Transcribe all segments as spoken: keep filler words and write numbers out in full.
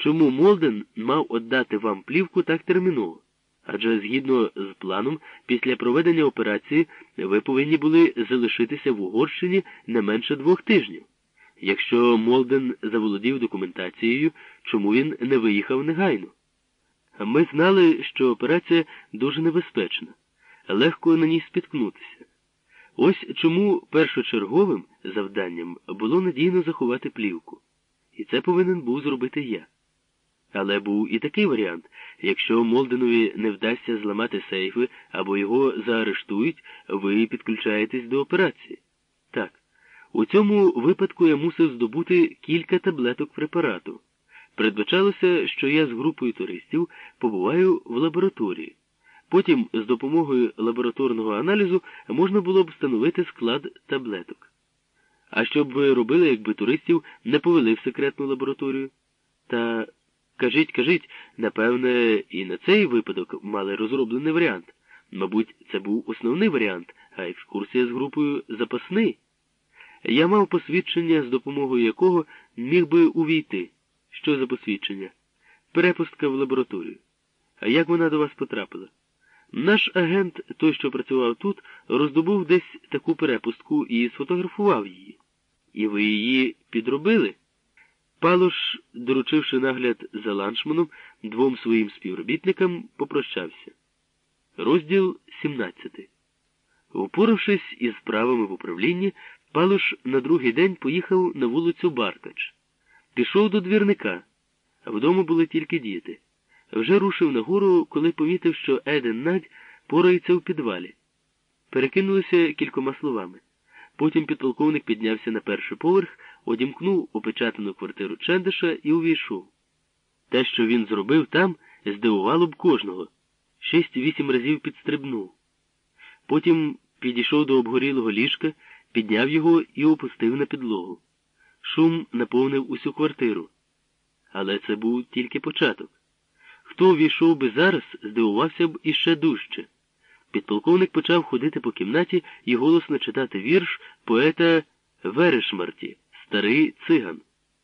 чому Молден мав віддати вам плівку так терміново? Адже згідно з планом, після проведення операції ви повинні були залишитися в Угорщині не менше двох тижнів. Якщо Молден заволодів документацією, чому він не виїхав негайно? Ми знали, що операція дуже небезпечна, легко на ній спіткнутися. Ось чому першочерговим завданням було надійно заховати плівку. І це повинен був зробити я. Але був і такий варіант. Якщо Молденові не вдасться зламати сейфи або його заарештують, ви підключаєтесь до операції. Так. У цьому випадку я мусив здобути кілька таблеток препарату. Передбачалося, що я з групою туристів побуваю в лабораторії. Потім з допомогою лабораторного аналізу можна було б встановити склад таблеток. А що б ви робили, якби туристів не повели в секретну лабораторію? Та, кажіть, кажіть, напевне, і на цей випадок мали розроблений варіант. Мабуть, це був основний варіант, а екскурсія з групою запасний. Я мав посвідчення, з допомогою якого міг би увійти. Що за посвідчення? Перепустка в лабораторію. А як вона до вас потрапила? Наш агент, той, що працював тут, роздобув десь таку перепустку і сфотографував її. І ви її підробили? Палош, доручивши нагляд за ланшманом, двом своїм співробітникам попрощався. Розділ сімнадцятий. Упоравшись із справами в управлінні, Палош на другий день поїхав на вулицю Баркач. Пішов до двірника, а вдома були тільки діти. Вже рушив нагору, коли помітив, що Еден Надь порається в підвалі. Перекинулися кількома словами. Потім підполковник піднявся на перший поверх, одімкнув опечатану квартиру Чендиша і увійшов. Те, що він зробив там, здивувало б кожного. Шість-вісім разів підстрибнув. Потім підійшов до обгорілого ліжка, підняв його і опустив на підлогу. Шум наповнив усю квартиру. Але це був тільки початок. Хто увійшов би зараз, здивувався б іще дужче. Підполковник почав ходити по кімнаті і голосно читати вірш поета Верешмарті «Старий циган».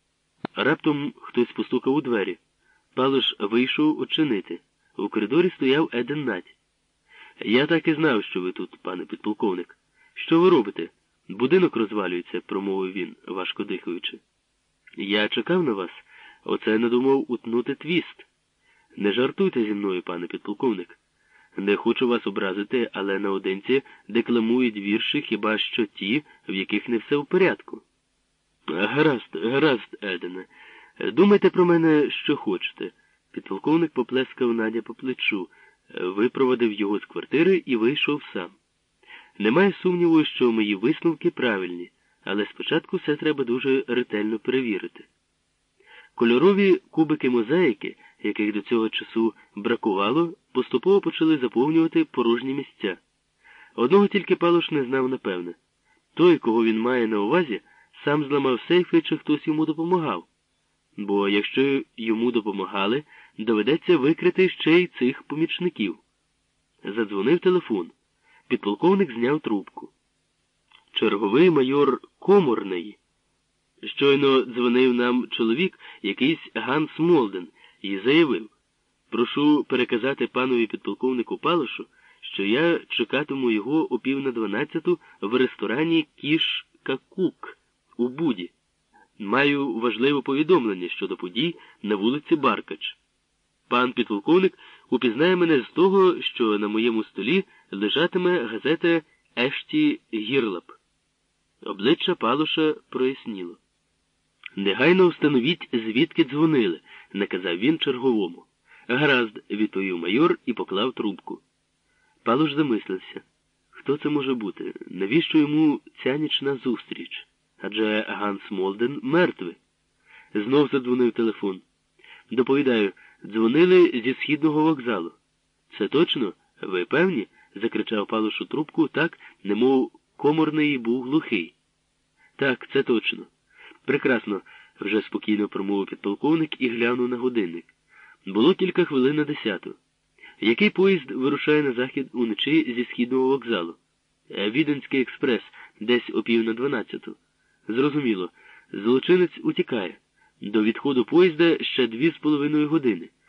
Раптом хтось постукав у двері. Палош вийшов очинити. У коридорі стояв Еден Надь. «Я так і знав, що ви тут, пане підполковник. Що ви робите? Будинок розвалюється», – промовив він, важко дихаючи. «Я чекав на вас. Оце надумав утнути твіст. Не жартуйте зі мною, пане підполковник. Не хочу вас образити, але наодинці декламують вірші хіба що ті, в яких не все в порядку». «Гаразд, гаразд, Едене. Думайте про мене, що хочете». Підполковник поплескав Надя по плечу, випровадив його з квартири і вийшов сам. Немає сумніву, що мої висновки правильні, але спочатку все треба дуже ретельно перевірити. Кольорові кубики мозаїки, яких до цього часу бракувало, поступово почали заповнювати порожні місця. Одного тільки Палош не знав напевне. Той, кого він має на увазі, сам зламав сейфи, чи хтось йому допомагав. Бо якщо йому допомагали, доведеться викрити ще й цих помічників. Задзвонив телефон. Підполковник зняв трубку. Черговий майор Коморний. Щойно дзвонив нам чоловік, якийсь Ганс Молден, і заявив: «Прошу переказати панові підполковнику Палошу, що я чекатиму його о пів на дванадцяту в ресторані «Кіш Какук» у Буді. Маю важливе повідомлення щодо подій на вулиці Баркач. Пан підполковник упізнає мене з того, що на моєму столі лежатиме газета «Ешті Гірлап». Обличчя Палоша проясніло. «Негайно встановіть, звідки дзвонили», – наказав він черговому. «Гаразд», – відповів майор і поклав трубку. Палош замислився. Хто це може бути? Навіщо йому ця нічна зустріч? Адже Ганс Молден мертвий. Знов задзвонив телефон. «Доповідаю, дзвонили зі східного вокзалу». «Це точно? Ви певні?» – закричав Палош у трубку так, немов Коморний був глухий. «Так, це точно». «Прекрасно», – вже спокійно промовив підполковник і глянув на годинник. Було кілька хвилин на десяту. «Який поїзд вирушає на захід уночі зі східного вокзалу?» «Віденський експрес, десь о пів на дванадцяту». «Зрозуміло. Злочинець утікає. До відходу поїзда ще дві з половиною години.